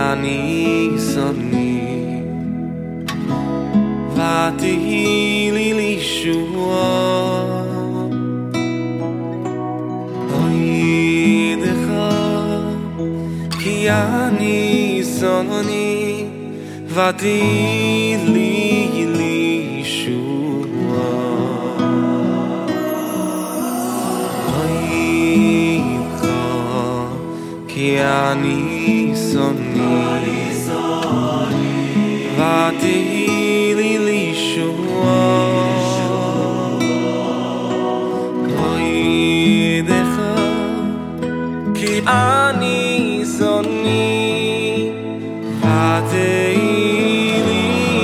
אני שונא ותהי לי לישועה אוידך כי אני שונא ותהי לי לישועה אוידך כי אני שונא ותהי לי לישועה אוידך כי אני שונא ותהי לי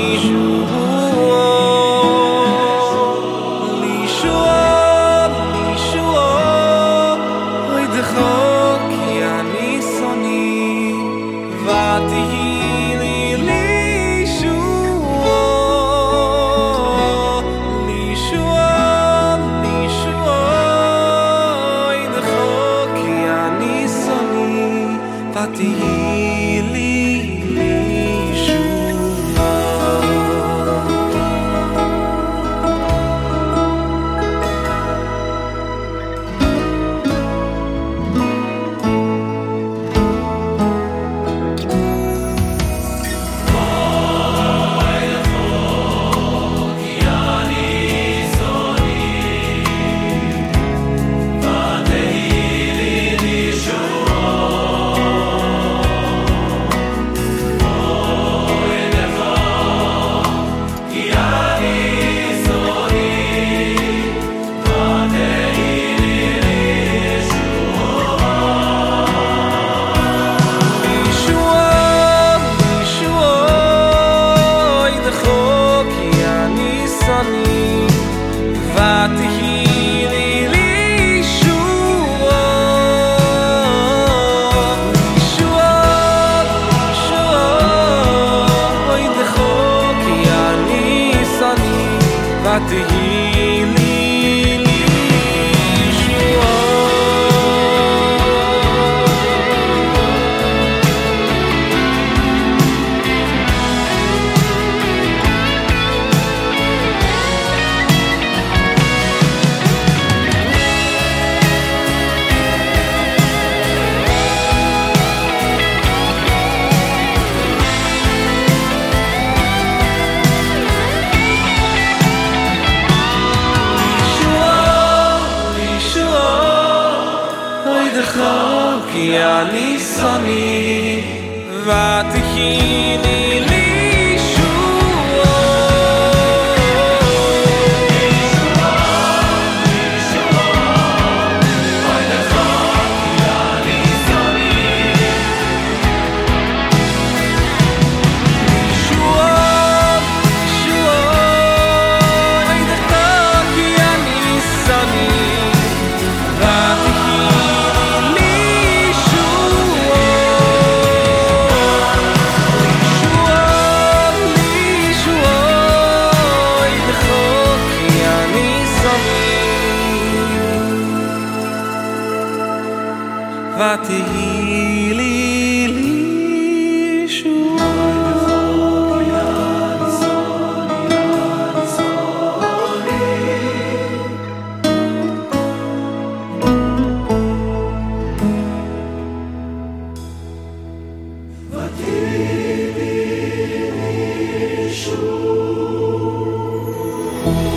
לישועה לישועה אוידך כי אני שונא ותהי לי לישועה לישועה לישועה אוידך כי אני שונא ותהי לי ותהי לי לישועה כי אני שונא ותהי לי לישועה אוידך כי אני שונא לישועה לישועה אוידך כי אני שונא ותהי לי לישועה ותהי לי לישועה